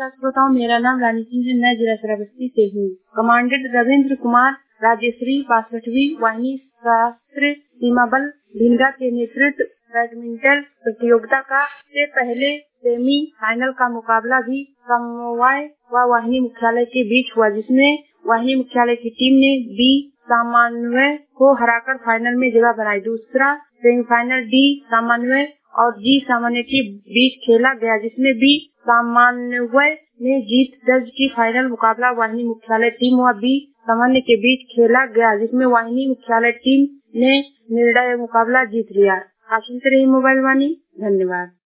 नमस्कार श्रोताओं, मेरा नाम रानी सिंह है। मैं जिला श्रावस्ती से हूँ। कमांडेंट रविंद्र कुमार राजश्री 62वीं वाहिनी सशस्त्र सीमा बल भिंडा के नेतृत्व बैडमिंटन प्रतियोगिता का से पहले सेमीफाइनल का मुकाबला भी समन्वय व वाहिनी मुख्यालय के बीच हुआ, जिसमें वाहिनी मुख्यालय की टीम ने बी समन्वय को हराकर फाइनल में जगह बनाई। दूसरा सेमीफाइनल डी समन्वय और जी समन्वय के बीच खेला गया, जिसमें बी समन्वय ने जीत दर्ज की। फाइनल मुकाबला वाहिनी मुख्यालय टीम व बी समन्वय के बीच खेला गया, जिसमें वाहिनी मुख्यालय टीम ने निर्णायक मुकाबला जीत लिया। आप सुनते रहिए मोबाइल वाणी। धन्यवाद।